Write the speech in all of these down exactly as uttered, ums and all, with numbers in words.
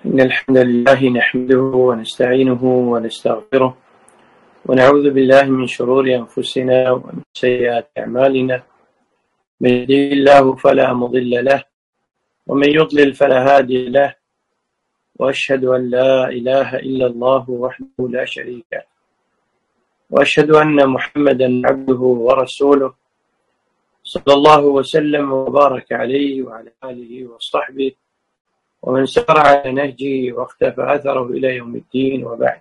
إن الحمد لله نحمده ونستعينه ونستغفره ونعوذ بالله من شرور أنفسنا ومن سيئات أعمالنا. من يهده الله فلا مضل له ومن يضلل فلا هادي له، وأشهد أن لا إله إلا الله وحده لا شريك له، وأشهد أن محمدا عبده ورسوله صلى الله وسلم وبارك عليه وعلى آله وصحبه ومن سار على نهجه واقتفى أثره إلى يوم الدين. وبعد،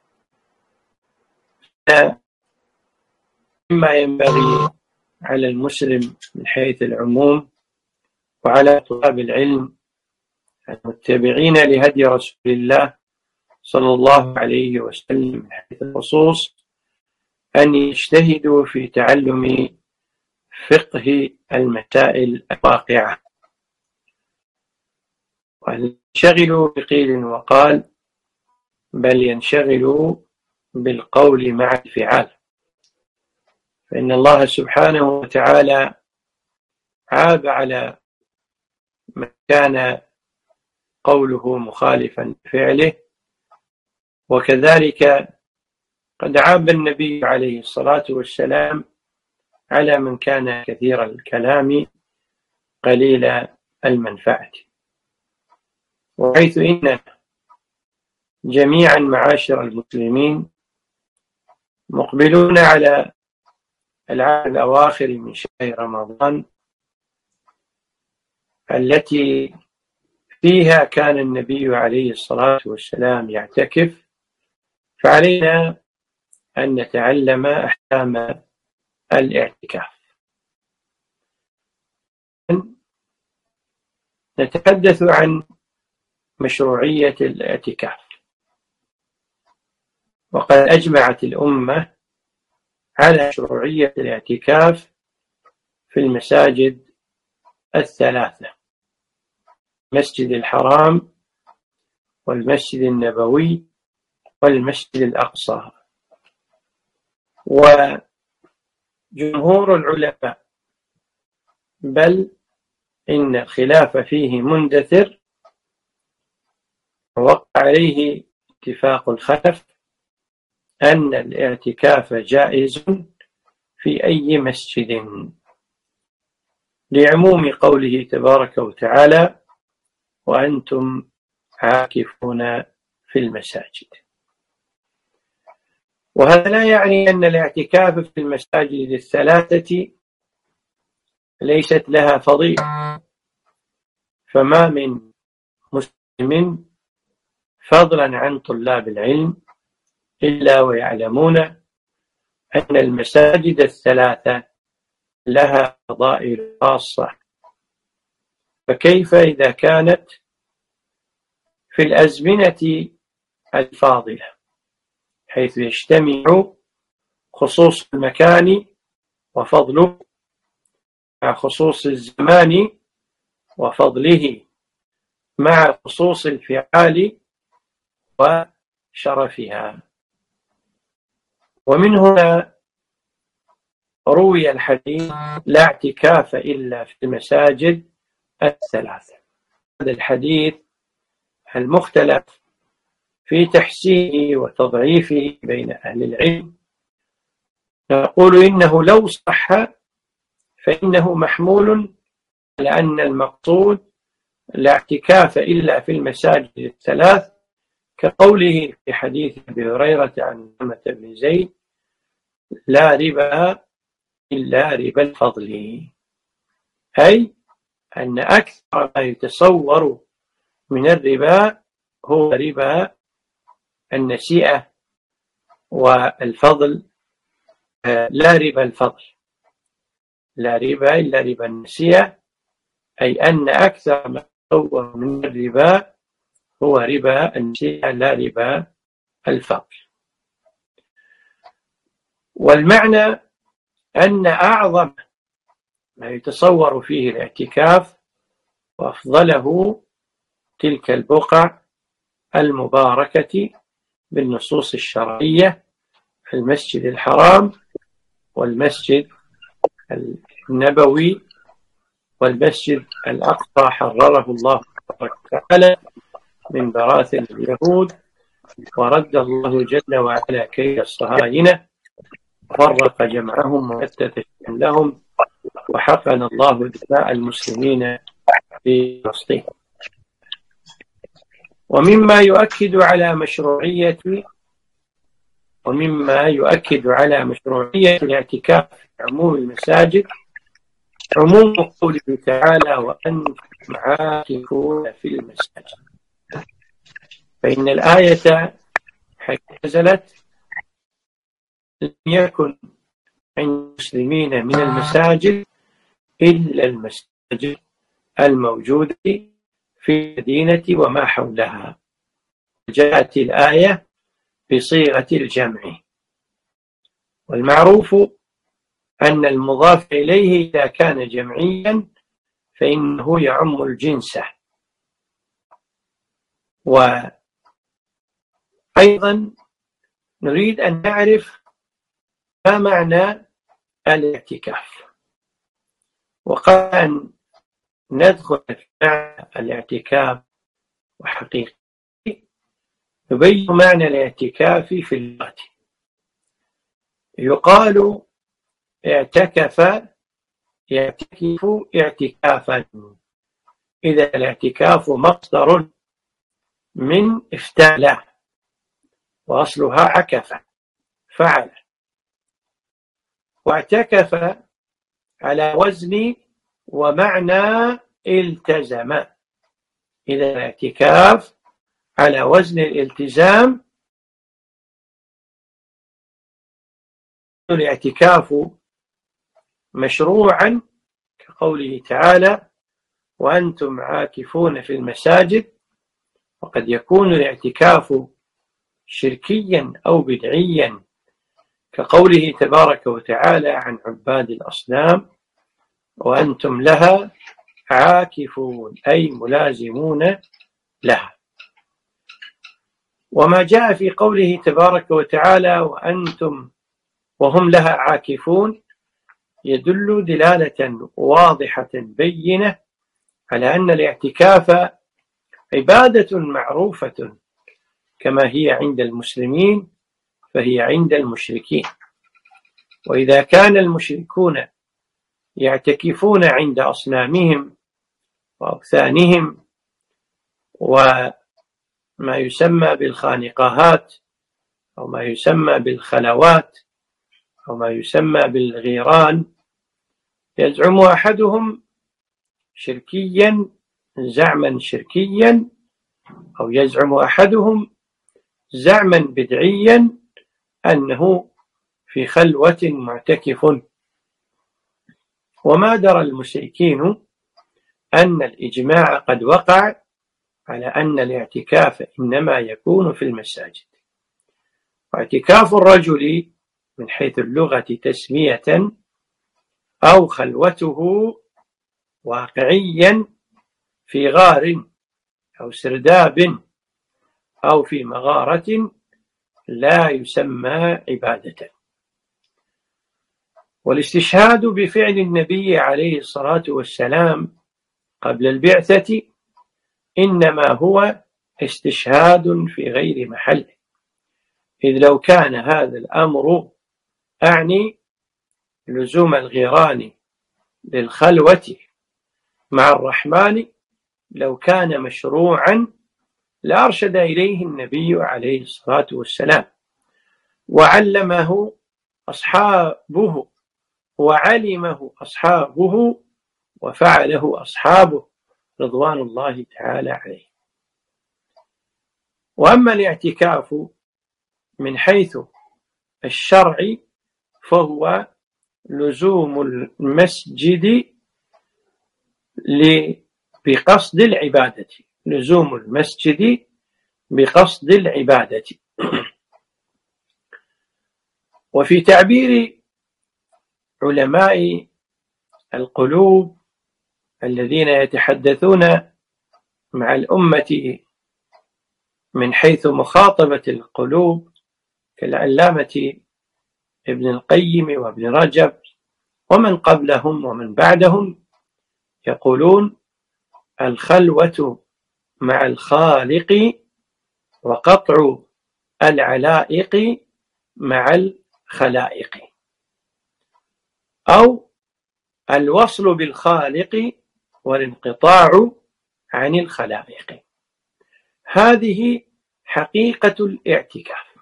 مما ينبغي على المسلم من حيث العموم وعلى طلاب العلم المتبعين لهدي رسول الله صلى الله عليه وسلم من حيث الخصوص أن يجتهدوا في تعلم فقه المسائل الواقعة، وأن ينشغلوا بقيل وقال، بل ينشغلوا بالقول مع الفعال، فإن الله سبحانه وتعالى عاب على من كان قوله مخالفا لفعله، وكذلك قد عاب النبي عليه الصلاة والسلام على من كان كثير الكلام قليل المنفعة. وحيث إننا جميعا معاشر المسلمين مقبلون على العام الأواخر من شهر رمضان التي فيها كان النبي عليه الصلاة والسلام يعتكف، فعلينا أن نتعلم أحكام الاعتكاف. نتحدث عن مشروعية الاعتكاف، وقد أجمعت الأمة على مشروعية الاعتكاف في المساجد الثلاثة: المسجد الحرام والمسجد النبوي والمسجد الأقصى. وجمهور العلماء بل إن الخلاف فيه مندثر، ووقع عليه اتفاق الخلف أن الاعتكاف جائز في أي مسجد، لعموم قوله تبارك وتعالى: وأنتم عاكفون في المساجد. وهذا لا يعني أن الاعتكاف في المساجد الثلاثة ليست لها فضيلة، فما من مسلم فضلا عن طلاب العلم إلا ويعلمون أن المساجد الثلاثة لها فضائل خاصة، فكيف إذا كانت في الأزمنة الفاضلة حيث يجتمع خصوص المكان وفضله مع خصوص الزمان وفضله مع خصوص الفعال وشرفها. ومن هنا روي الحديث: لا اعتكاف إلا في المساجد الثلاثة. هذا الحديث المختلف في تحسينه وتضعيفه بين أهل العلم، نقول إنه لو صح فإنه محمول على أن المقصود لا اعتكاف إلا في المساجد الثلاث، كقوله في حديث أبي هريرة عن أسامة بن زيد: لا ربا إلا ربا الفضل، أي أن أكثر ما يتصور من الربا هو ربا النسيئة والفضل، لا ربا الفضل، لا ربا إلا ربا النسيئة، أي أن أكثر ما يتصور من الربا هو ربا النسيئة لا ربا الفضل. والمعنى أن أعظم ما يتصور فيه الاعتكاف وأفضله تلك البقع المباركة بالنصوص الشرعية: المسجد الحرام والمسجد النبوي والمسجد الأقصى حرره الله تعالى من براثن اليهود، ورد الله جل وعلا كيد الصهاينة، وفرق جمعهم وفتت شملهم، وحقن الله دماء المسلمين في فلسطين. ومما يؤكد على مشروعية ومما يؤكد على مشروعية الاعتكاف في عموم المساجد عموم قوله تعالى: وأنتم عاكفون في المساجد. فإن الآية حيث نزلت لم يكن عند المسلمين من المساجد إلا المساجد الموجودة في المدينة وما حولها. جاءت الآية بصيغة الجمع، والمعروف أن المضاف إليه إذا كان جمعيا فإنه يعم الجنس. وأيضا نريد أن نعرف ما معنى الاعتكاف، وقبل أن ندخل في معنى الاعتكاف وحقيقة نبين معنى الاعتكاف في اللغة. يقال اعتكف يعتكف اعتكافا، إذا الاعتكاف مصدر من افتعل، وأصلها عكف فعل، واعتكف على وزن ومعنى التزم. إذا الاعتكاف على وزن الالتزام، الاعتكاف مشروعا كقوله تعالى: وأنتم عاكفون في المساجد. وقد يكون الاعتكاف شركيا أو بدعيا كقوله تبارك وتعالى عن عباد الأصنام: وأنتم لها عاكفون، أي ملازمون لها. وما جاء في قوله تبارك وتعالى وأنتم وهم لها عاكفون يدل دلالة واضحة بينة على أن الاعتكاف عبادة معروفة كما هي عند المسلمين فهي عند المشركين. وإذا كان المشركون يعتكفون عند أصنامهم وأوثانهم وما يسمى بالخانقاهات أو ما يسمى بالخلوات أو ما يسمى بالغيران، يزعم أحدهم شركيا زعما شركيا، أو يزعم أحدهم زعما بدعيا أنه في خلوة معتكف. وما درى المشركين أن الإجماع قد وقع على أن الاعتكاف إنما يكون في المساجد. واعتكاف الرجل من حيث اللغة تسمية أو خلوته واقعيا في غار أو سرداب أو في مغارة لا يسمى عبادة. والاستشهاد بفعل النبي عليه الصلاة والسلام قبل البعثة إنما هو استشهاد في غير محله، إذ لو كان هذا الأمر أعني لزوم الغيران للخلوة مع الرحمن لو كان مشروعا لأرشد إليه النبي عليه الصلاة والسلام وعلمه أصحابه وعلمه أصحابه وفعله أصحابه رضوان الله تعالى عليه. وأما الاعتكاف من حيث الشرع فهو لزوم المسجد بقصد العبادة، لزوم المسجد بقصد العبادة. وفي تعبير علماء القلوب الذين يتحدثون مع الأمة من حيث مخاطبة القلوب كالعلامة ابن القيم وابن رجب ومن قبلهم ومن بعدهم، يقولون الخلوة مع الخالق وقطع العلائق مع الخلائق، أو الوصل بالخالق والانقطاع عن الخلائق. هذه حقيقة الاعتكاف.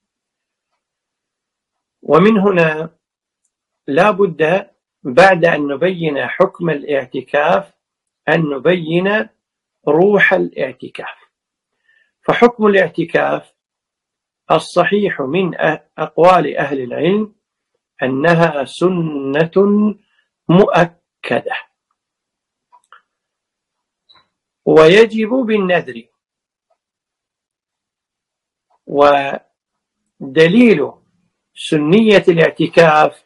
ومن هنا لا بد بعد أن نبين حكم الاعتكاف أن نبين روح الاعتكاف. فحكم الاعتكاف الصحيح من أقوال أهل العلم أنها سنة مؤكدة، ويجب بالنذر. ودليل سنية الاعتكاف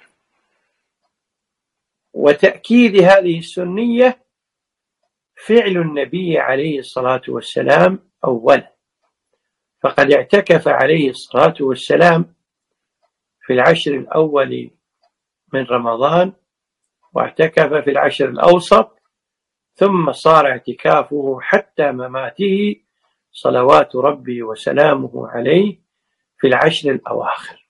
وتأكيد هذه السنية فعل النبي عليه الصلاة والسلام أولا، فقد اعتكف عليه الصلاة والسلام في العشر الأول من رمضان، واعتكف في العشر الأوسط، ثم صار اعتكافه حتى مماته صلوات ربي وسلامه عليه في العشر الأواخر.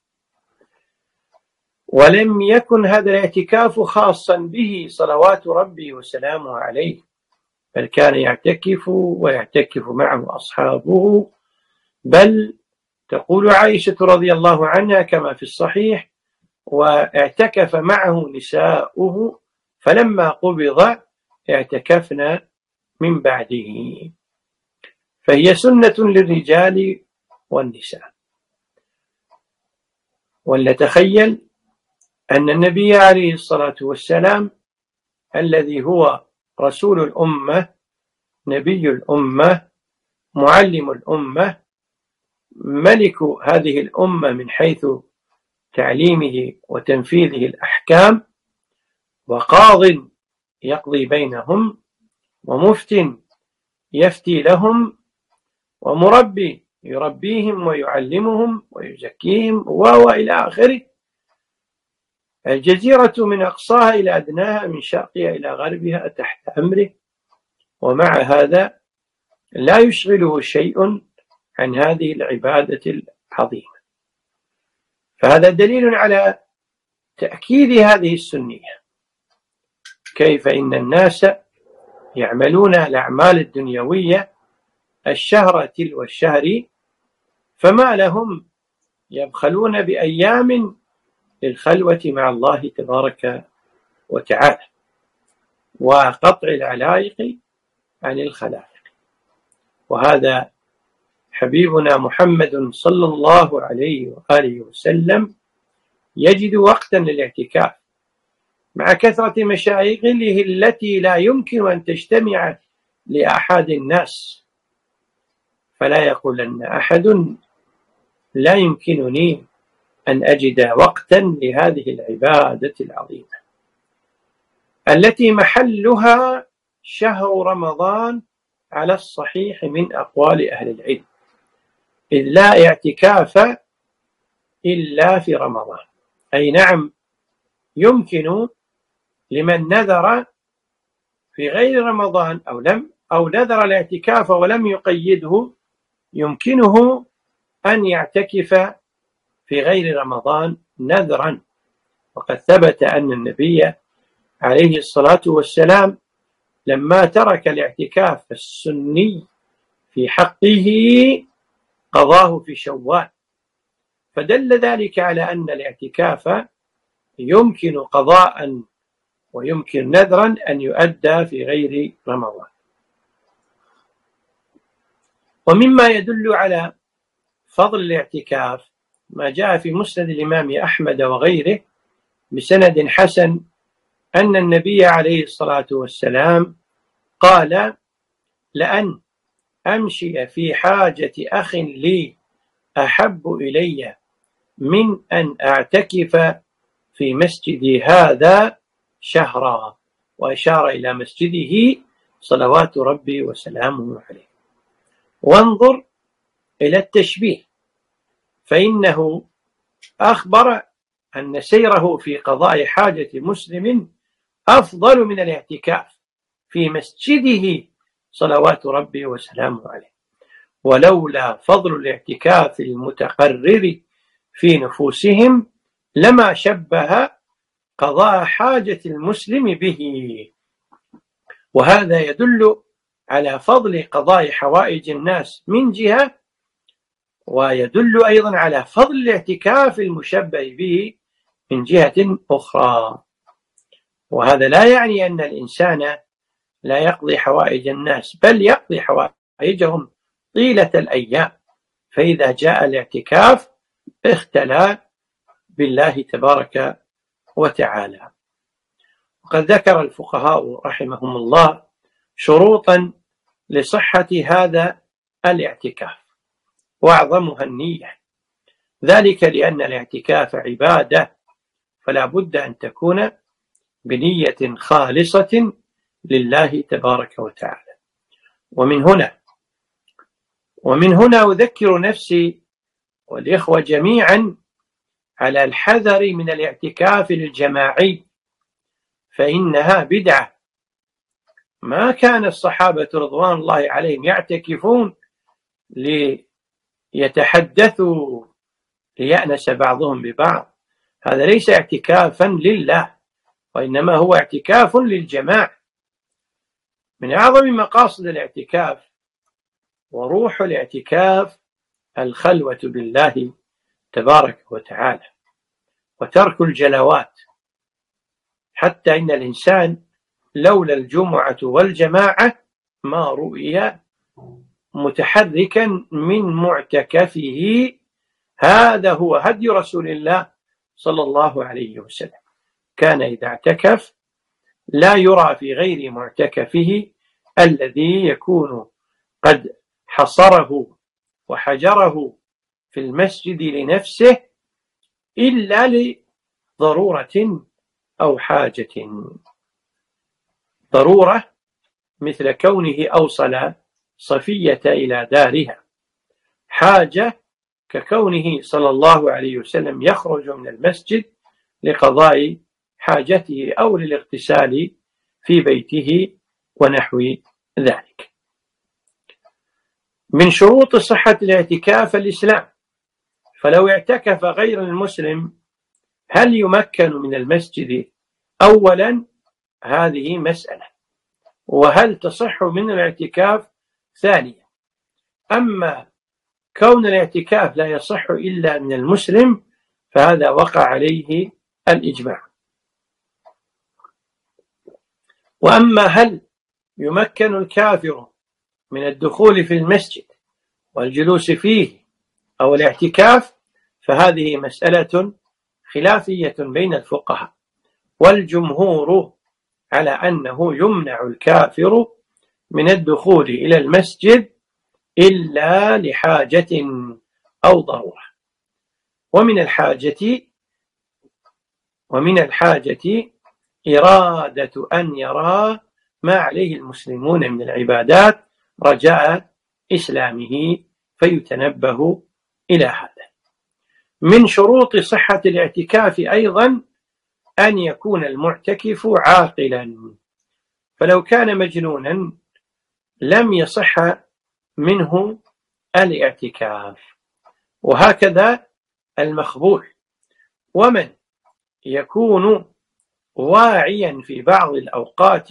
ولم يكن هذا الاعتكاف خاصا به صلوات ربي وسلامه عليه، بل كان يعتكف ويعتكف معه أصحابه. بل تقول عائشة رضي الله عنها كما في الصحيح: واعتكف معه نساؤه فلما قبض اعتكفنا من بعده. فهي سنة للرجال والنساء. ولنتخيل أن النبي عليه الصلاة والسلام الذي هو رسول الأمة، نبي الأمة، معلم الأمة، ملك هذه الأمة من حيث تعليمه وتنفيذه الأحكام، وقاض يقضي بينهم، ومفت يفتي لهم، ومربي يربيهم ويعلمهم ويزكيهم، وإلى آخره. الجزيرة من أقصاها إلى أدناها، من شرقها إلى غربها تحت أمره، ومع هذا لا يشغله شيء عن هذه العبادة العظيمة. فهذا دليل على تأكيد هذه السنية. كيف إن الناس يعملون الأعمال الدنيوية الشهر تلو الشهر، فما لهم يبخلون بأيام للخلوة مع الله تبارك وتعالى وقطع العلائق عن الخلائق. وهذا حبيبنا محمد صلى الله عليه وآله وسلم يجد وقتا للاعتكاف مع كثرة مشاغله التي لا يمكن أن تجتمع لأحد الناس. فلا يقولن أحد لا يمكنني أن أجد وقتا لهذه العبادة العظيمة التي محلها شهر رمضان على الصحيح من أقوال أهل العلم، إذ لا اعتكاف إلا في رمضان. أي نعم، يمكن لمن نذر في غير رمضان أو لم أو نذر الاعتكاف ولم يقيده، يمكنه أن يعتكف في غير رمضان نذرا. وقد ثبت أن النبي عليه الصلاة والسلام لما ترك الاعتكاف السني في حقه قضاه في شوال، فدل ذلك على أن الاعتكاف يمكن قضاء ويمكن نذرا أن يؤدى في غير رمضان. ومما يدل على فضل الاعتكاف ما جاء في مسند الإمام أحمد وغيره بسند حسن أن النبي عليه الصلاة والسلام قال: لأن أمشي في حاجة أخ لي أحب إلي من أن أعتكف في مسجدي هذا شهرا، وأشار إلى مسجده صلوات ربي وسلامه عليه. وانظر إلى التشبيه، فإنه أخبر أن سيره في قضاء حاجة مسلم أفضل من الاعتكاف في مسجده صلوات ربي وسلامه عليه. ولولا فضل الاعتكاف المتقرر في نفوسهم لما شبه قضاء حاجة المسلم به. وهذا يدل على فضل قضاء حوائج الناس من جهة، ويدل أيضا على فضل الاعتكاف المشبه به من جهة أخرى. وهذا لا يعني أن الإنسان لا يقضي حوائج الناس، بل يقضي حوائجهم طيلة الأيام، فإذا جاء الاعتكاف اختلى بالله تبارك وتعالى. وقد ذكر الفقهاء رحمهم الله شروطا لصحة هذا الاعتكاف، وأعظمها النية، ذلك لأن الاعتكاف عبادة، فلا بد أن تكون بنية خالصة لله تبارك وتعالى. ومن هنا ومن هنا أذكر نفسي والإخوة جميعا على الحذر من الاعتكاف الجماعي، فإنها بدعة. ما كان الصحابة رضوان الله عليهم يعتكفون ليتحدثوا ليأنس بعضهم ببعض، هذا ليس اعتكافا لله، وإنما هو اعتكاف للجماعة. من أعظم مقاصد الاعتكاف وروح الاعتكاف الخلوة بالله تبارك وتعالى وترك الجلوات، حتى إن الإنسان لولا الجمعة والجماعة ما رؤي متحركا من معتكفه. هذا هو هدي رسول الله صلى الله عليه وسلم، كان إذا اعتكف لا يرى في غير معتكفه الذي يكون قد حصره وحجره في المسجد لنفسه إلا لضرورة أو حاجة، ضرورة مثل كونه أوصل صفية إلى دارها، حاجة ككونه صلى الله عليه وسلم يخرج من المسجد لقضاء حاجته أو للاغتسال في بيته ونحو ذلك. من شروط صحة الاعتكاف الإسلام، فلو اعتكف غير المسلم هل يمكن من المسجد؟ أولا هذه مسألة، وهل تصح من الاعتكاف؟ ثانيا. أما كون الاعتكاف لا يصح إلا من المسلم فهذا وقع عليه الإجماع. وأما هل يمكن الكافر من الدخول في المسجد والجلوس فيه أو الاعتكاف، فهذه مسألة خلافية بين الفقهاء، والجمهور على أنه يمنع الكافر من الدخول إلى المسجد إلا لحاجة أو ضرورة. ومن الحاجة ومن الحاجة إرادة أن يرى ما عليه المسلمون من العبادات رجاء إسلامه فيتنبه إلى هذا. من شروط صحة الاعتكاف أيضا أن يكون المعتكف عاقلا، فلو كان مجنونا لم يصح منه الاعتكاف، وهكذا المخبول. ومن يكون واعيا في بعض الأوقات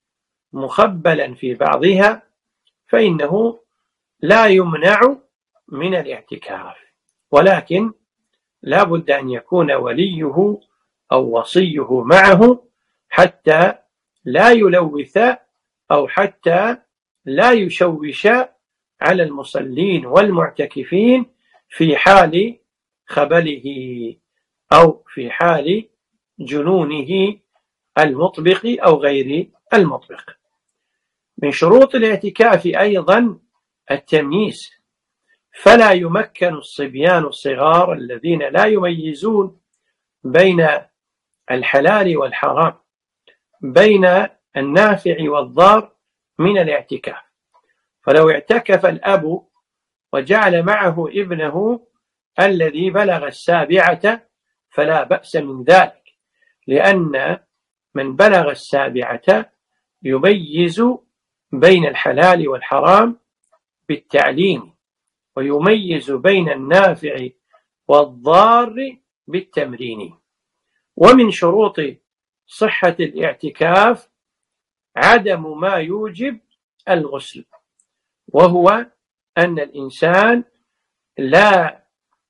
مخبلا في بعضها فإنه لا يمنع من الاعتكاف، ولكن لا بد أن يكون وليه أو وصيه معه حتى لا يلوث أو حتى لا يشوش على المصلين والمعتكفين في حال خبله أو في حال جنونه المطبق أو غير المطبق. من شروط الاعتكاف أيضا التمييز، فلا يمكن الصبيان الصغار الذين لا يميزون بين الحلال والحرام، بين النافع والضار من الاعتكاف. فلو اعتكف الأب وجعل معه ابنه الذي بلغ السابعة فلا بأس من ذلك، لأن من بلغ السابعة يميز بين الحلال والحرام بالتعليم، ويميز بين النافع والضار بالتمرين. ومن شروط صحة الاعتكاف عدم ما يوجب الغسل، وهو أن الإنسان لا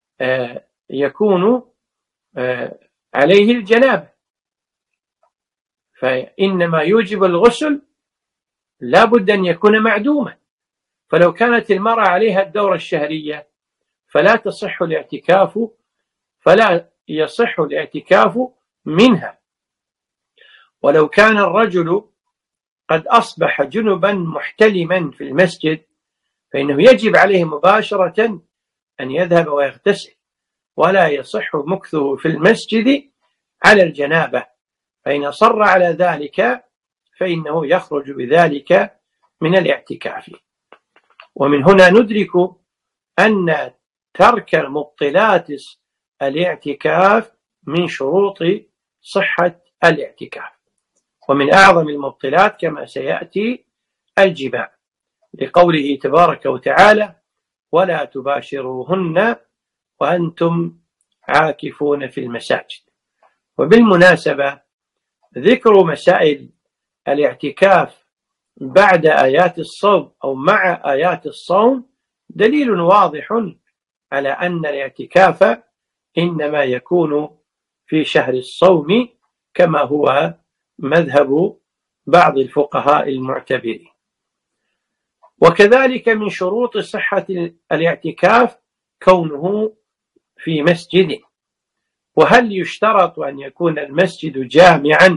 يكون عليه الجنابة، فإنما يوجب الغسل لا بد أن يكون معدوما. فلو كانت المرأة عليها الدورة الشهرية فلا تصح الاعتكاف فلا يصح الاعتكاف منها. ولو كان الرجل قد أصبح جنبا محتلما في المسجد فإنه يجب عليه مباشرة أن يذهب ويغتسل، ولا يصح مكثه في المسجد على الجنابة، فإن أصر على ذلك فإنه يخرج بذلك من الاعتكاف. ومن هنا ندرك أن ترك مبطلات الاعتكاف من شروط صحة الاعتكاف. ومن أعظم المبطلات كما سيأتي الجماع، لقوله تبارك وتعالى: ولا تباشروهن وأنتم عاكفون في المساجد. وبالمناسبة ذكر مسائل الاعتكاف بعد آيات الصوم أو مع آيات الصوم دليل واضح على أن الاعتكاف إنما يكون في شهر الصوم، كما هو مذهب بعض الفقهاء المعتبرين. وكذلك من شروط صحة الاعتكاف كونه في مسجد. وهل يشترط أن يكون المسجد جامعا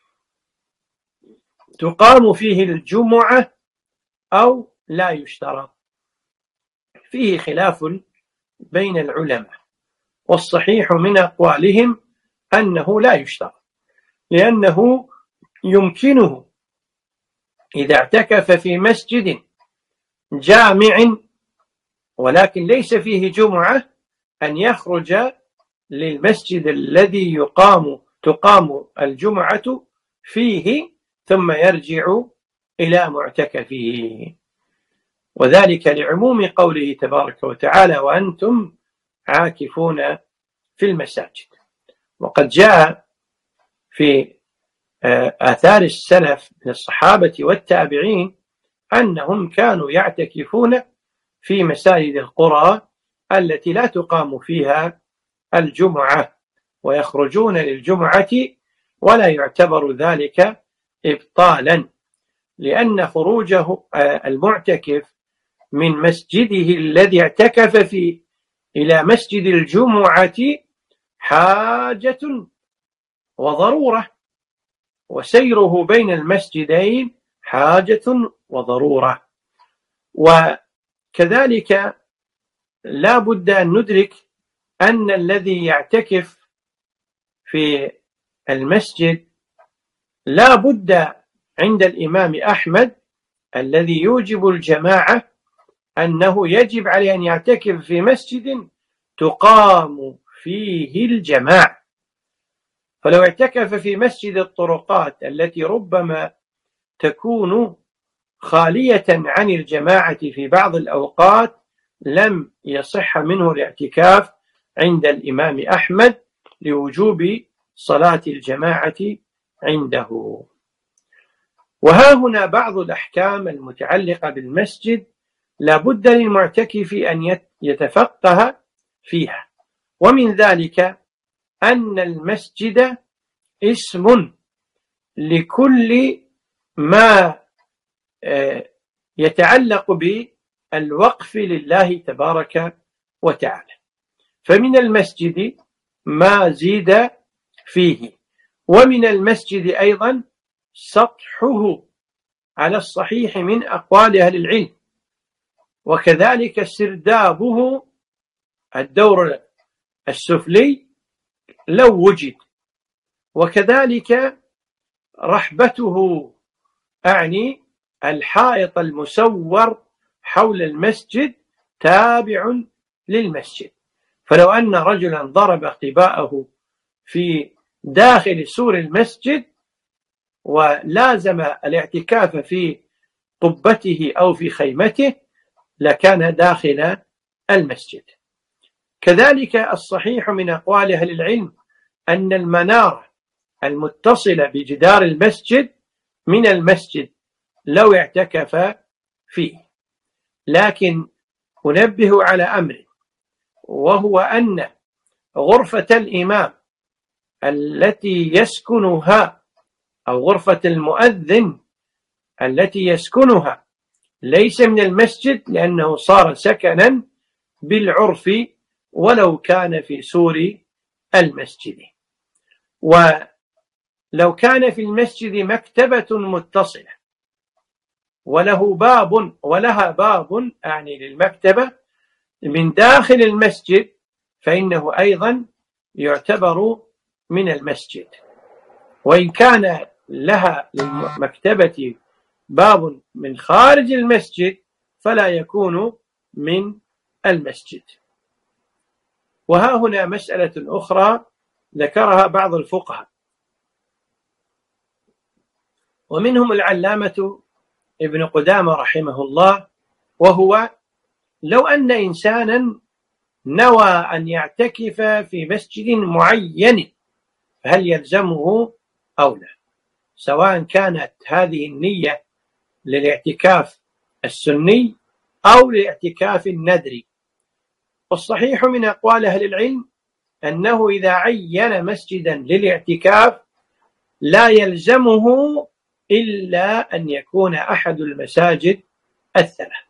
تقام فيه الجمعة أو لا يشترط؟ فيه خلاف بين العلماء، والصحيح من أقوالهم أنه لا يشترط، لأنه يمكنه إذا اعتكف في مسجد جامع ولكن ليس فيه جمعة أن يخرج للمسجد الذي يقام تقام الجمعة فيه ثم يرجع إلى معتكفه، وذلك لعموم قوله تبارك وتعالى: وأنتم عاكفون في المساجد. وقد جاء في آثار السلف من الصحابة والتابعين أنهم كانوا يعتكفون في مساجد القرى التي لا تقام فيها الجمعة، ويخرجون للجمعة ولا يعتبر ذلك إبطالا، لأن خروجه المعتكف من مسجده الذي اعتكف فيه إلى مسجد الجمعة حاجة وضرورة، وسيره بين المسجدين حاجة وضرورة. وكذلك لا بد أن ندرك أن الذي يعتكف في المسجد لا بد عند الإمام أحمد الذي يوجب الجماعة أنه يجب عليه أن يعتكف في مسجد تقام فيه الجماعة. فلو اعتكف في مسجد الطرقات التي ربما تكون خالية عن الجماعة في بعض الأوقات لم يصح منه الاعتكاف عند الإمام أحمد لوجوب صلاة الجماعة عنده. وها هنا بعض الأحكام المتعلقة بالمسجد لا بد للمعتكف أن يتفقه فيها، ومن ذلك أن المسجد اسم لكل ما يتعلق بالوقف لله تبارك وتعالى، فمن المسجد ما زيد فيه، ومن المسجد أيضا سطحه على الصحيح من أقوال أهل العلم، وكذلك سردابه الدور السفلي لو وجد، وكذلك رحبته أعني الحائط المسور حول المسجد تابع للمسجد. فلو أن رجلا ضرب قباءه في داخل سور المسجد ولازم الاعتكاف في قبته أو في خيمته لكان داخل المسجد. كذلك الصحيح من أقوال أهل العلم أن المنارة المتصلة بجدار المسجد من المسجد لو اعتكف فيه. لكن أنبه على أمر، وهو أن غرفة الإمام التي يسكنها أو غرفة المؤذن التي يسكنها ليس من المسجد، لأنه صار سكنا بالعرف ولو كان في سور المسجد. ولو كان في المسجد مكتبة متصلة وله باب ولها باب أعني للمكتبة من داخل المسجد فإنه أيضا يعتبر من المسجد، وإن كان لها للمكتبة باب من خارج المسجد فلا يكون من المسجد. وها هنا مسألة أخرى ذكرها بعض الفقهاء ومنهم العلامة ابن قدامة رحمه الله، وهو لو أن إنسانا نوى أن يعتكف في مسجد معين فهل يلزمه أو لا، سواء كانت هذه النية للاعتكاف السني أو للاعتكاف الندري. والصحيح من أقوال أهل العلم أنه إذا عين مسجدا للاعتكاف لا يلزمه إلا أن يكون أحد المساجد الثلاث.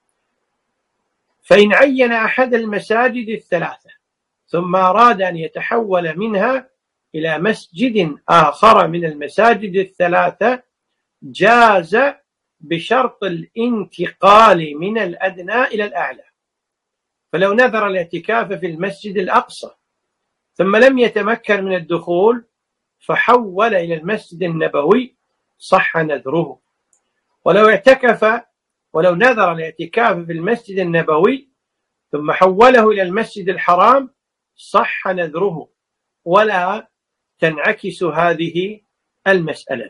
فإن عين أحد المساجد الثلاثة ثم أراد أن يتحول منها إلى مسجد آخر من المساجد الثلاثة جاز بشرط الانتقال من الأدنى إلى الأعلى. فلو نذر الاعتكاف في المسجد الأقصى ثم لم يتمكن من الدخول فحول إلى المسجد النبوي صح نذره. ولو اعتكف ولو نذر الاعتكاف في المسجد النبوي ثم حوله إلى المسجد الحرام صح نذره ولا تنعكس هذه المسألة.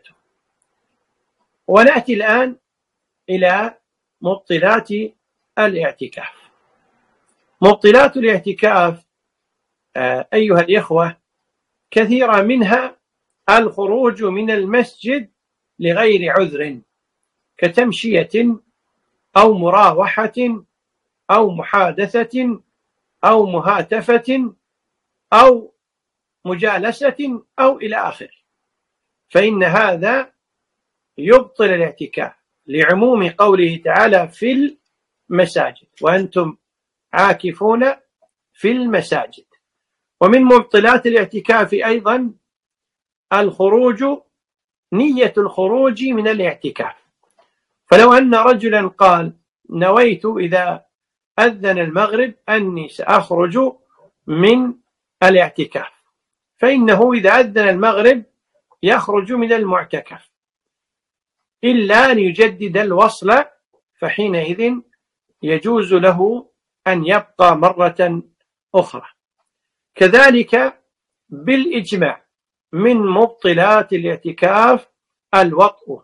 ونأتي الآن إلى مبطلات الاعتكاف. مبطلات الاعتكاف أيها الإخوة كثيرة منها الخروج من المسجد لغير عذر كتمشية أو مراوحة أو محادثة أو مهاتفة أو مجالسة أو إلى آخره، فإن هذا يبطل الاعتكاف لعموم قوله تعالى في المساجد وأنتم عاكفون في المساجد. ومن مبطلات الاعتكاف أيضا الخروج، نية الخروج من الاعتكاف. فلو أن رجلا قال نويت إذا أذن المغرب أني سأخرج من الاعتكاف، فإنه إذا أذن المغرب يخرج من المعتكف إلا أن يجدد الوصل، فحينئذ يجوز له أن يبقى مرة أخرى. كذلك بالإجماع من مبطلات الاعتكاف الوطء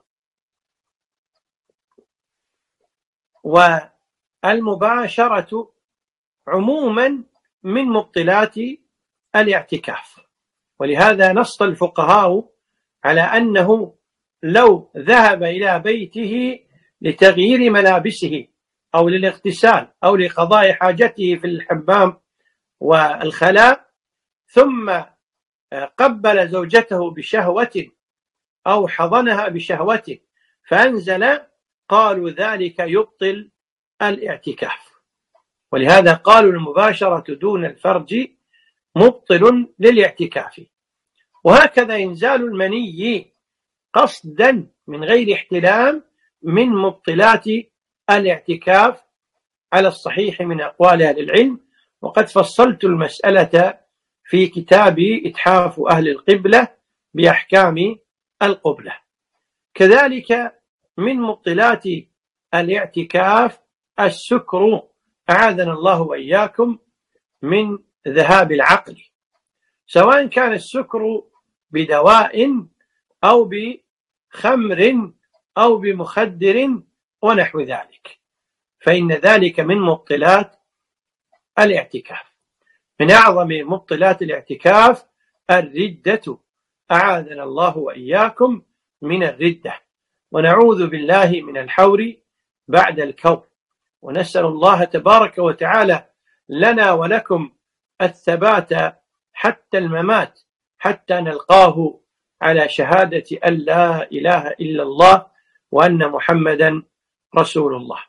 والمباشرة عموما من مبطلات الاعتكاف. ولهذا نص الفقهاء على أنه لو ذهب إلى بيته لتغيير ملابسه أو للاغتسال أو لقضاء حاجته في الحمام والخلاء ثم قبل زوجته بشهوة أو حضنها بشهوة فأنزل، قالوا ذلك يبطل الاعتكاف. ولهذا قالوا المباشرة دون الفرج مبطل للاعتكاف. وهكذا إنزال المني قصدا من غير احتلام من مبطلات الاعتكاف على الصحيح من أقوال أهل العلم، وقد فصلت المسألة في كتابي إتحاف أهل القبلة بأحكام القبلة. كذلك من مبطلات الاعتكاف السكر، أعاذنا الله وإياكم من ذهاب العقل، سواء كان السكر بدواء أو بخمر أو بمخدر ونحو ذلك، فإن ذلك من مبطلات الاعتكاف. من أعظم مبطلات الاعتكاف الردة، أعاذنا الله وإياكم من الردة، ونعوذ بالله من الحور بعد الكور، ونسأل الله تبارك وتعالى لنا ولكم الثبات حتى الممات، حتى نلقاه على شهادة أن لا إله إلا الله وأن محمدا رسول الله.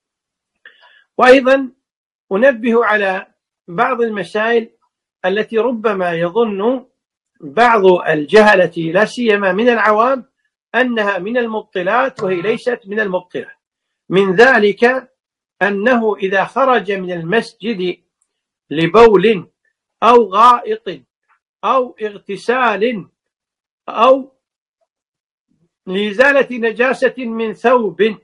وأيضا أنبه على بعض المسائل التي ربما يظن بعض الجهلة لا سيما من العوام أنها من المبطلات، وهي ليست من المبطلات. من ذلك أنه إذا خرج من المسجد لبول أو غائط أو اغتسال أو لإزالة نجاسة من ثوب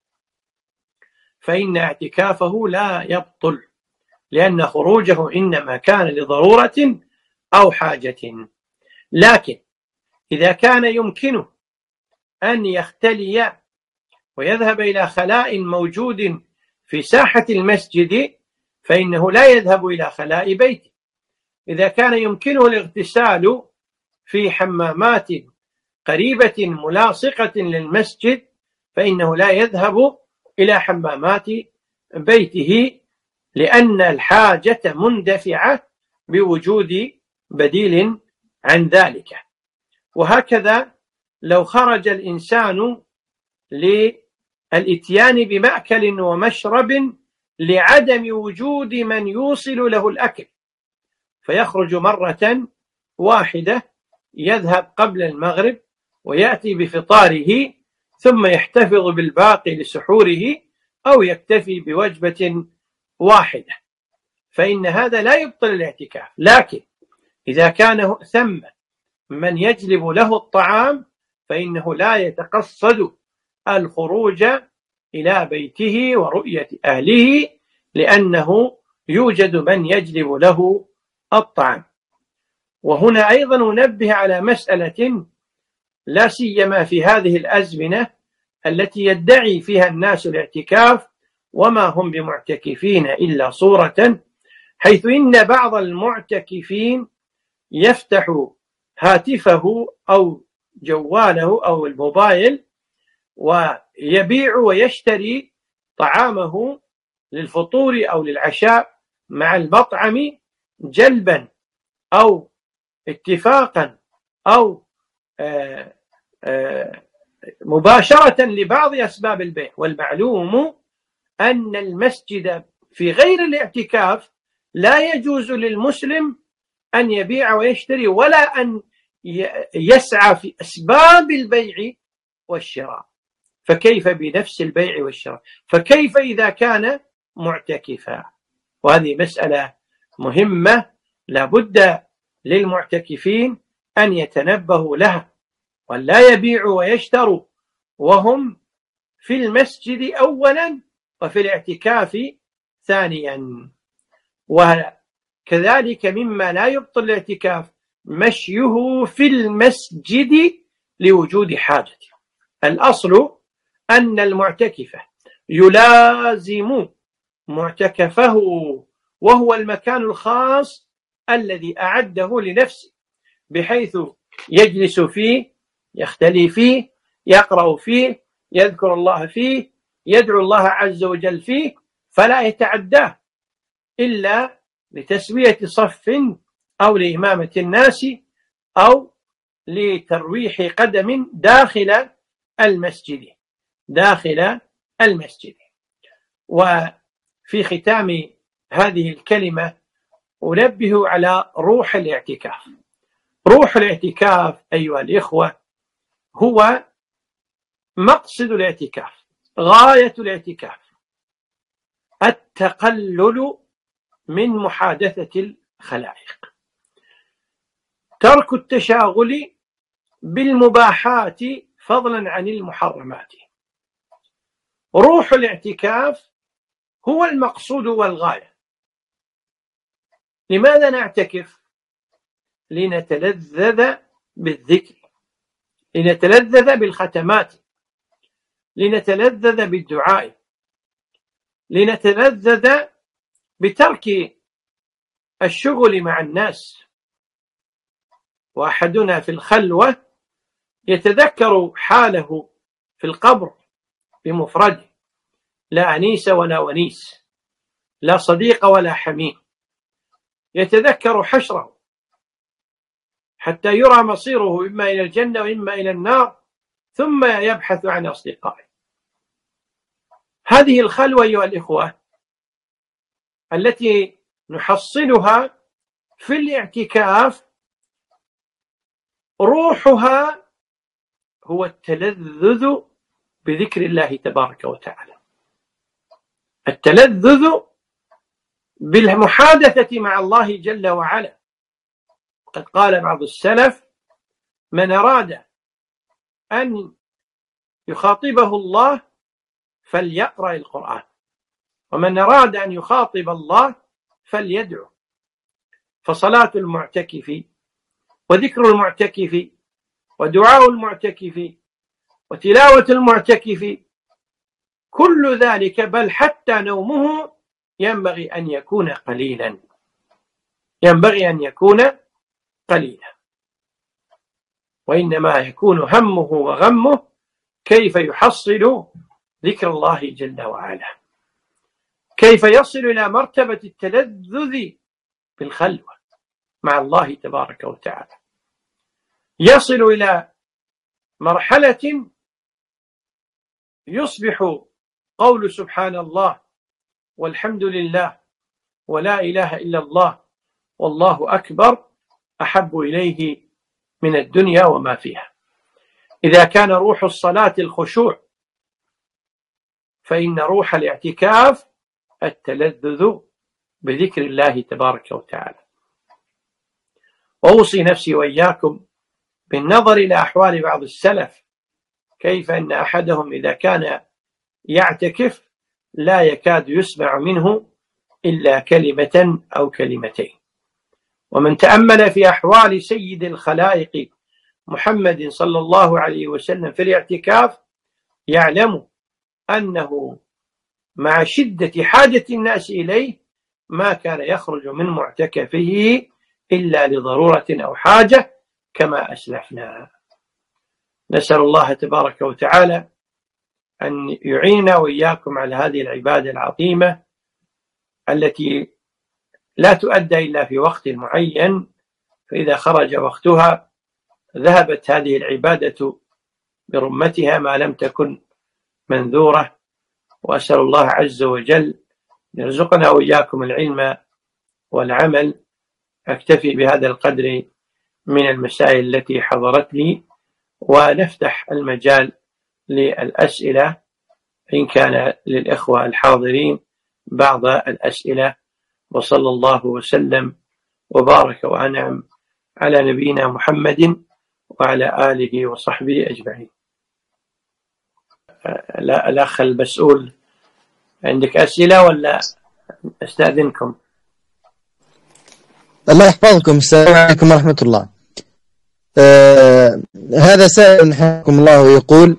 فإن اعتكافه لا يبطل، لأن خروجه إنما كان لضرورة أو حاجة. لكن إذا كان يمكنه أن يختلي ويذهب إلى خلاء موجود في ساحة المسجد فإنه لا يذهب إلى خلاء بيته. إذا كان يمكنه الاغتسال في حمامات قريبة ملاصقة للمسجد فإنه لا يذهب إلى حمامات بيته، لأن الحاجة مندفعة بوجود بديل عن ذلك. وهكذا لو خرج الإنسان للإتيان بمأكل ومشرب لعدم وجود من يوصل له الأكل، فيخرج مرة واحدة يذهب قبل المغرب ويأتي بفطاره ثم يحتفظ بالباقي لسحوره أو يكتفي بوجبة واحدة، فإن هذا لا يبطل الاعتكاف. لكن إذا كان ثم من يجلب له الطعام فإنه لا يتقصد الخروج إلى بيته ورؤية أهله، لأنه يوجد من يجلب له الطعام. وهنا أيضا ننبه على مسألة لا سيما في هذه الأزمنة التي يدعي فيها الناس الاعتكاف وما هم بمعتكفين إلا صورة، حيث إن بعض المعتكفين يفتح هاتفه أو جواله أو الموبايل ويبيع ويشتري طعامه للفطور أو للعشاء مع المطعم جلبا أو اتفاقا أو آآ آآ مباشرة لبعض أسباب البيع. والمعلوم أن المسجد في غير الاعتكاف لا يجوز للمسلم أن يبيع ويشتري ولا أن يسعى في أسباب البيع والشراء، فكيف بنفس البيع والشراء؟ فكيف إذا كان معتكفا؟ وهذه مسألة مهمة لابد للمعتكفين أن يتنبهوا لها، ولا يبيعوا ويشتروا وهم في المسجد أولا وفي الاعتكاف ثانيا. وكذلك مما لا يبطل الاعتكاف مشيه في المسجد لوجود حاجة. الأصل أن المعتكف يلازم معتكفه وهو المكان الخاص الذي أعده لنفسه، بحيث يجلس فيه، يختلي فيه، يقرأ فيه، يذكر الله فيه، يدعو الله عز وجل فيه، فلا يتعداه إلا لتسوية صف أو لإمامة الناس أو لترويح قدم داخل المسجد داخل المسجد. وفي ختام هذه الكلمة أنبه على روح الاعتكاف. روح الاعتكاف أيها الإخوة هو مقصد الاعتكاف، غاية الاعتكاف التقلل من محادثة الخلائق، ترك التشاغل بالمباحات فضلا عن المحرمات. روح الاعتكاف هو المقصود والغاية. لماذا نعتكف؟ لنتلذذ بالذكر، لنتلذذ بالختمات، لنتلذذ بالدعاء، لنتلذذ بترك الشغل مع الناس. وأحدنا في الخلوة يتذكر حاله في القبر بمفرده، لا أنيس ولا ونيس، لا صديق ولا حميم. يتذكر حشره حتى يرى مصيره إما إلى الجنة وإما إلى النار، ثم يبحث عن أصدقائه. هذه الخلوة أيها الإخوة التي نحصلها في الاعتكاف روحها هو التلذذ بذكر الله تبارك وتعالى، التلذذ بالمحادثة مع الله جل وعلا. قد قال بعض السلف: من أراد أن يخاطبه الله فليقرأ القرآن، ومن أراد أن يخاطب الله فليدعو. فصلاة المعتكف وذكر المعتكف ودعاء المعتكف وتلاوة المعتكف كل ذلك، بل حتى نومه ينبغي أن يكون قليلا، ينبغي أن يكون قليلا، وإنما يكون همه وغمه كيف يحصل ذكر الله جل وعلا، كيف يصل إلى مرتبة التلذذ بالخلوة مع الله تبارك وتعالى، يصل إلى مرحلة يصبح قول سبحان الله والحمد لله ولا إله إلا الله والله أكبر أحب إليه من الدنيا وما فيها. إذا كان روح الصلاة الخشوع، فإن روح الاعتكاف التلذذ بذكر الله تبارك وتعالى. وأوصي نفسي وإياكم بالنظر إلى أحوال بعض السلف، كيف أن أحدهم إذا كان يعتكف لا يكاد يسمع منه إلا كلمة أو كلمتين. ومن تأمل في أحوال سيد الخلائق محمد صلى الله عليه وسلم في الاعتكاف يعلم أنه مع شدة حاجة الناس إليه ما كان يخرج من معتكفه إلا لضرورة أو حاجة كما أسلفنا. نسأل الله تبارك وتعالى أن يعيننا وإياكم على هذه العبادة العظيمة التي لا تؤدى إلا في وقت معين، فإذا خرج وقتها ذهبت هذه العبادة برمتها ما لم تكن منذورة. وأسأل الله عز وجل يرزقنا وإياكم العلم والعمل. أكتفي بهذا القدر من المسائل التي حضرت لي، ونفتح المجال للأسئلة إن كان للإخوة الحاضرين بعض الأسئلة. وصلى الله وسلم وبارك وأنعم على نبينا محمد وعلى آله وصحبه أجمعين. الأخ المسؤول عندك أسئلة ولا أستأذنكم؟ الله يحفظكم. السلام عليكم ورحمة الله. آه هذا سائل حفظكم الله يقول: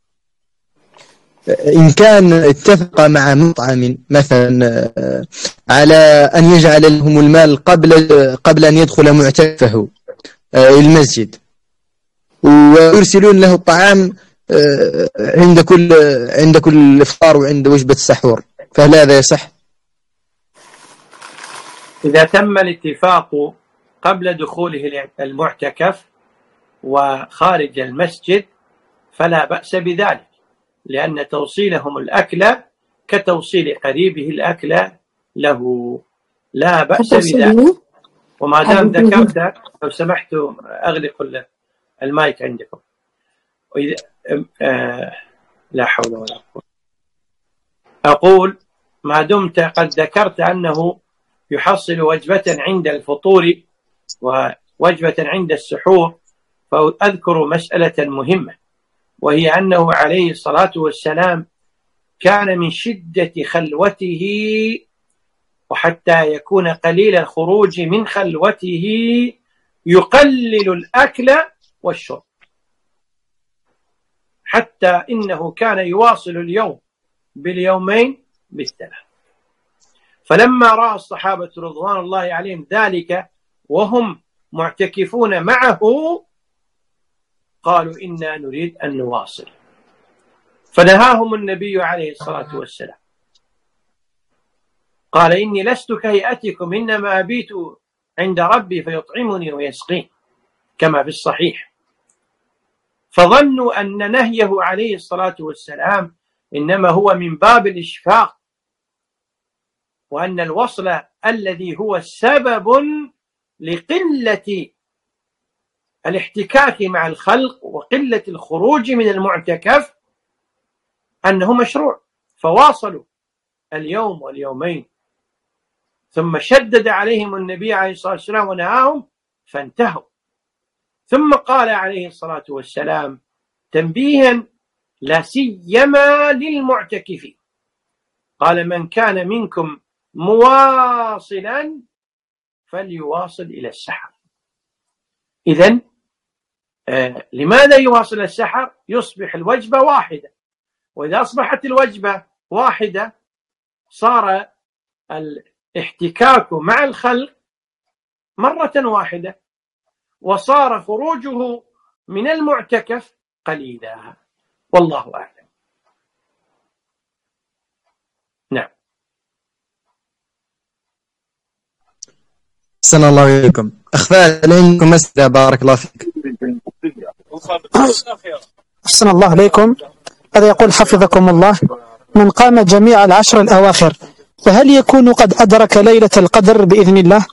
إن كان اتفق مع مطعم مثلا آه على أن يجعل لهم المال قبل قبل أن يدخل معتكفه آه المسجد، ويرسلون له الطعام آه عند كل عند كل إفطار وعند وجبة السحور، فهل هذا يصح؟ إذا تم الاتفاق قبل دخوله المعتكف وخارج المسجد فلا بأس بذلك، لأن توصيلهم الأكل كتوصيل قريبه الأكل له، لا بأس بذلك. وما دام ذكرت، لو سمحت أغلق المايك عندكم. وإذا آه لا حول ولا قوة. أقول ما دمت قد ذكرت أنه يحصل وجبة عند الفطور ووجبة عند السحور، فأذكر مسألة مهمة، وهي أنه عليه الصلاة والسلام كان من شدة خلوته، وحتى يكون قليل الخروج من خلوته يقلل الأكل والشرب، حتى إنه كان يواصل اليوم باليومين بالثلاث. فلما رأى الصحابة رضوان الله عليهم ذلك وهم معتكفون معه قالوا إنا نريد أن نواصل، فنهاهم النبي عليه الصلاة والسلام، قال إني لست كهيئتكم إنما أبيت عند ربي فيطعمني ويسقين كما في الصحيح. فظنوا أن نهيه عليه الصلاة والسلام إنما هو من باب الإشفاق، وأن الوصل الذي هو سبب لقلة الاحتكاك مع الخلق وقلة الخروج من المعتكف أنه مشروع، فواصلوا اليوم واليومين، ثم شدد عليهم النبي عليه الصلاة والسلام ونهاهم فانتهوا. ثم قال عليه الصلاة والسلام تنبيها لا سيما للمعتكفين، قال من كان منكم مواصلا فليواصل إلى السحر. إذن آه لماذا يواصل السحر؟ يصبح الوجبة واحدة، وإذا أصبحت الوجبة واحدة صار الاحتكاك مع الخلق مرة واحدة، وصار خروجه من المعتكف قليلا، والله أعلم. نعم. أحسن الله إليكم. أخفى عليكم مسألة، بارك الله فيك. أحسن الله عليكم. هذا يقول حفظكم الله: من قام جميع العشر الأواخر فهل يكون قد أدرك ليلة القدر بإذن الله؟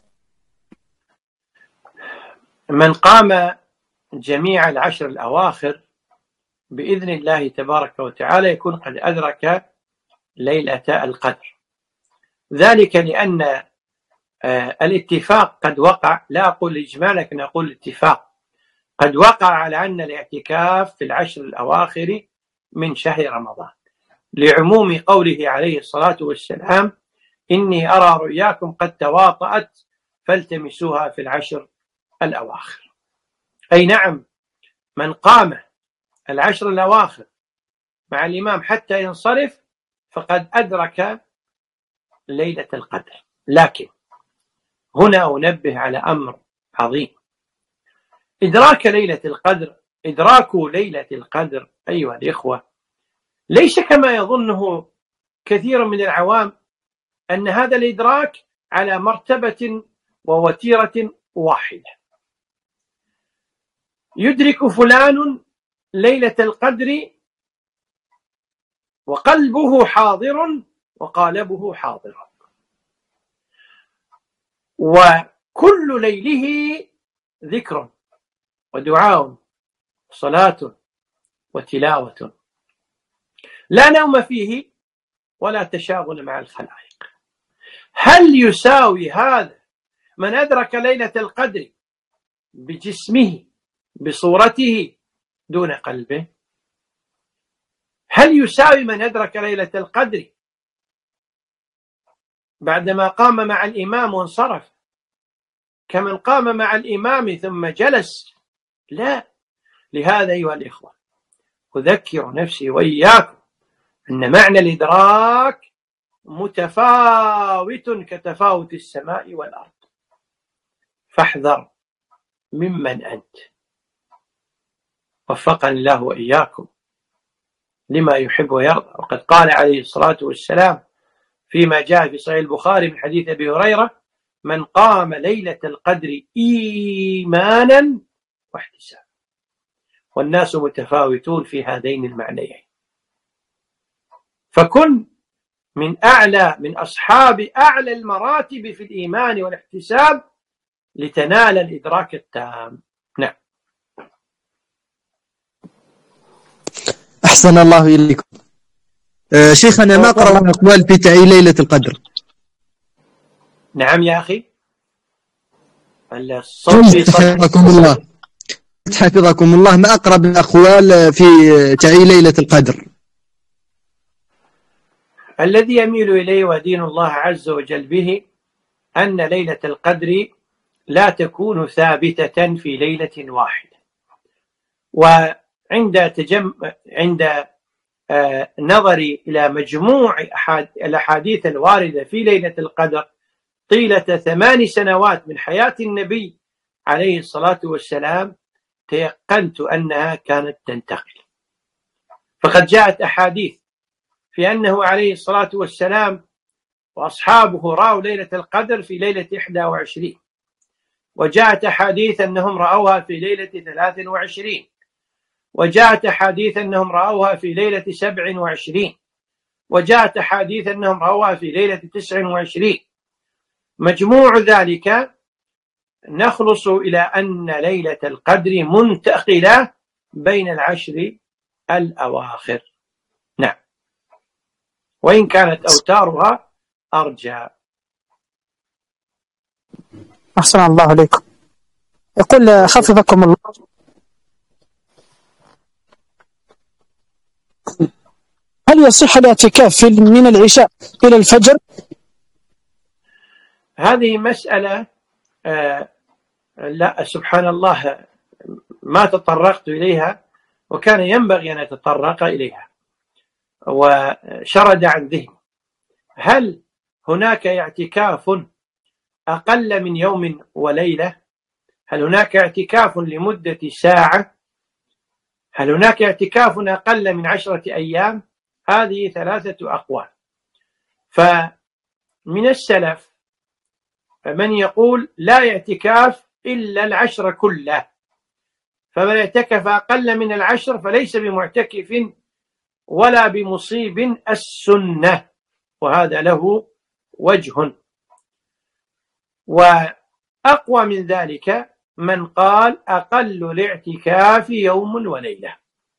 من قام جميع العشر الأواخر بإذن الله تبارك وتعالى يكون قد أدرك ليلة القدر، ذلك لأن الاتفاق قد وقع، لا أقول إجماع لكن أقول الاتفاق قد وقع على أن الاعتكاف في العشر الأواخر من شهر رمضان، لعموم قوله عليه الصلاة والسلام إني أرى رؤياكم قد تواطأت فالتمسوها في العشر الأواخر. أي نعم، من قام العشر الأواخر مع الإمام حتى ينصرف فقد أدرك ليلة القدر. لكن هنا أنبه على أمر عظيم: إدراك ليلة القدر، إدراك ليلة القدر أيها الإخوة ليس كما يظنه كثير من العوام أن هذا الإدراك على مرتبة ووتيرة واحدة. يدرك فلان ليلة القدر وقلبه حاضر وقالبه حاضر، وكل ليله ذكر ودعاء وصلاة وتلاوة، لا نوم فيه ولا تشاغل مع الخلائق. هل يساوي هذا من أدرك ليلة القدر بجسمه بصورته دون قلبه؟ هل يساوي من أدرك ليلة القدر بعدما قام مع الإمام وانصرف كمن قام مع الإمام ثم جلس؟ لا. لهذا أيها الإخوة أذكر نفسي وإياكم أن معنى الإدراك متفاوت كتفاوت السماء والأرض، فاحذر ممن أنت. وفقني الله وإياكم لما يحب ويرضى. وقد قال عليه الصلاة والسلام فيما جاء في صحيح البخاري من حديث أبي هريرة: من قام ليلة القدر إيمانا واحتسابا. والناس متفاوتون في هذين المعنيين، فكن من أعلى من أصحاب أعلى المراتب في الإيمان والاحتساب لتنال الإدراك التام. نعم. أحسن الله إليكم. أه شيخنا، ما قرأوا الأقوال في تعيين ليلة القدر؟ نعم يا أخي، حفظكم الله حفظكم الله ما أقرب الأقوال في تعيين ليلة القدر؟ الذي يميل إليه ودين الله عز وجل به أن ليلة القدر لا تكون ثابتة في ليلة واحدة، عند تجم عند آه نظري إلى مجموع الأحاديث الواردة في ليلة القدر طيلة ثمان سنوات من حياة النبي عليه الصلاة والسلام، تيقنت أنها كانت تنتقل. فقد جاءت أحاديث في أنه عليه الصلاة والسلام وأصحابه رأوا ليلة القدر في ليلة إحدى وعشرين، وجاءت أحاديث أنهم رأوها في ليلة ثلاث وعشرين، وجاءت أحاديث أنهم رأوها في ليلة سبع وعشرين، وجاءت أحاديث أنهم رأوها في ليلة تسع وعشرين. مجموع ذلك نخلص إلى أن ليلة القدر منتقلة بين العشر الأواخر، نعم، وإن كانت أوتارها أرجى. أحسن الله عليكم. يقول حفظكم الله، هل يصح الاعتكاف من العشاء إلى الفجر؟ هذه مسألة آه لا سبحان الله ما تطرقت إليها، وكان ينبغي أن أتطرق إليها وشرد عن ذهني. هل هناك اعتكاف أقل من يوم وليلة؟ هل هناك اعتكاف لمدة ساعة؟ هل هناك اعتكاف أقل من عشرة أيام؟ هذه ثلاثة أقوال. فمن السلف من يقول لا اعتكاف إلا العشر كله، فمن اعتكف أقل من العشر فليس بمعتكف ولا بمصيب السنة، وهذا له وجه. وأقوى من ذلك من قال أقل الاعتكاف يوم وليلة،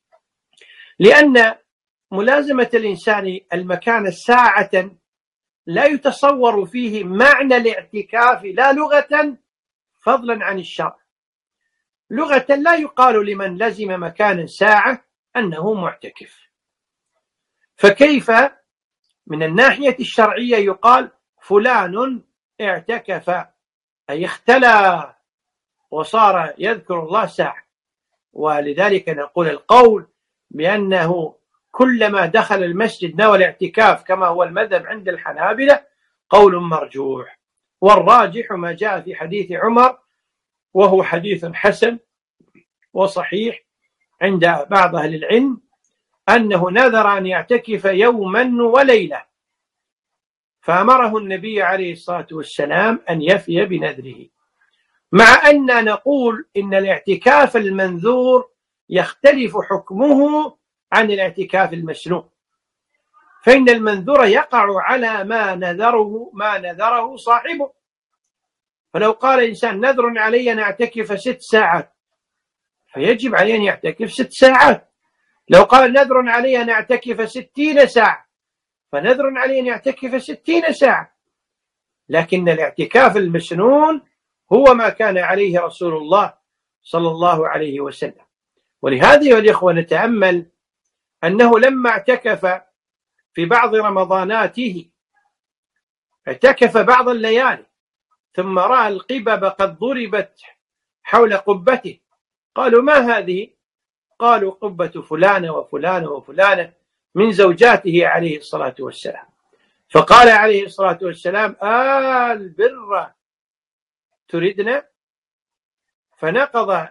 لأن ملازمة الإنسان المكان ساعة لا يتصور فيه معنى الاعتكاف لا لغة فضلا عن الشرع. لغة لا يقال لمن لزم مكانا ساعة أنه معتكف، فكيف من الناحية الشرعية يقال فلان اعتكف، أي اختلى وصار يذكر الله ساعة. ولذلك نقول القول بأنه كلما دخل المسجد نوى الاعتكاف كما هو المذهب عند الحنابلة قول مرجوح، والراجح ما جاء في حديث عمر، وهو حديث حسن وصحيح عند بعض أهل العلم، أنه نذر أن يعتكف يوما وليلة، فأمره النبي عليه الصلاة والسلام أن يفي بنذره، مع أن نقول إن الاعتكاف المنذور يختلف حكمه عن الاعتكاف المسنون، فإن المنذور يقع على ما نذره ما نذره صاحبه. فلو قال إنسان نذر علي أن أعتكف ست ساعات فيجب عليه أن يعتكف ست ساعات. لو قال نذر علي أن أعتكف ستين ساعة فنذر علي أن يعتكف ستين ساعة. لكن الاعتكاف المسنون هو ما كان عليه رسول الله صلى الله عليه وسلم. ولهذا يا الإخوة نتأمل أنه لما اعتكف في بعض رمضاناته اعتكف بعض الليالي، ثم رأى القبب قد ضربت حول قبته، قالوا ما هذه؟ قالوا قبة فلانة وفلانة وفلانة من زوجاته عليه الصلاة والسلام. فقال عليه الصلاة والسلام آه البر تردنا، فنقض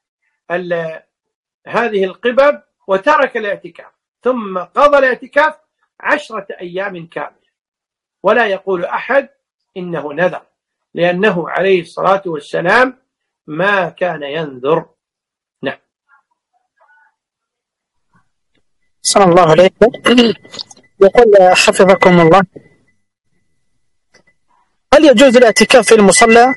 هذه القبب وترك الاعتكاف، ثم قضى الاعتكاف عشرة أيام كاملة. ولا يقول أحد إنه نذر، لأنه عليه الصلاة والسلام ما كان ينذر. نعم. صلى الله عليه وسلم. يقول حفظكم الله، هل يجوز الاعتكاف في المصلى؟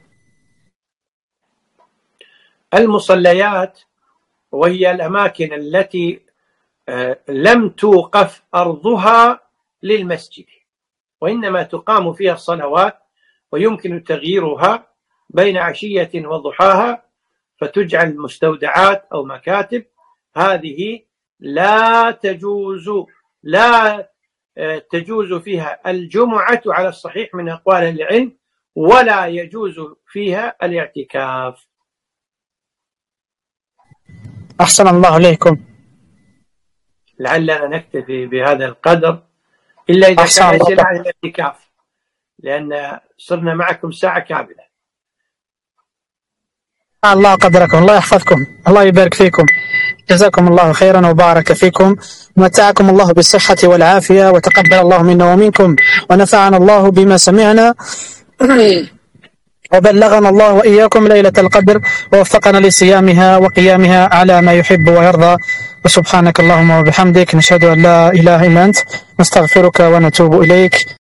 المصليات وهي الأماكن التي لم توقف أرضها للمسجد، وإنما تقام فيها الصلوات، ويمكن تغييرها بين عشية وضحاها فتجعل مستودعات أو مكاتب. هذه لا تجوز لا تجوز فيها الجمعة على الصحيح من أقوال العلم، ولا يجوز فيها الاعتكاف. أحسن الله إليكم. لعلنا نكتفي بهذا القدر إلا إذا أحسن كان الله. أسئلة عن الاعتكاف، لأن صرنا معكم ساعة كاملة. الله قدركم، الله يحفظكم، الله يبارك فيكم، جزاكم الله خيرا وبارك فيكم، ومتعكم الله بالصحة والعافية، وتقبل الله منا ومنكم، ونفعنا الله بما سمعنا، وبلغنا الله وإياكم ليلة القدر، ووفقنا لصيامها وقيامها على ما يحب ويرضى. وسبحانك اللهم وبحمدك، نشهد أن لا إله إلا أنت، نستغفرك ونتوب إليك.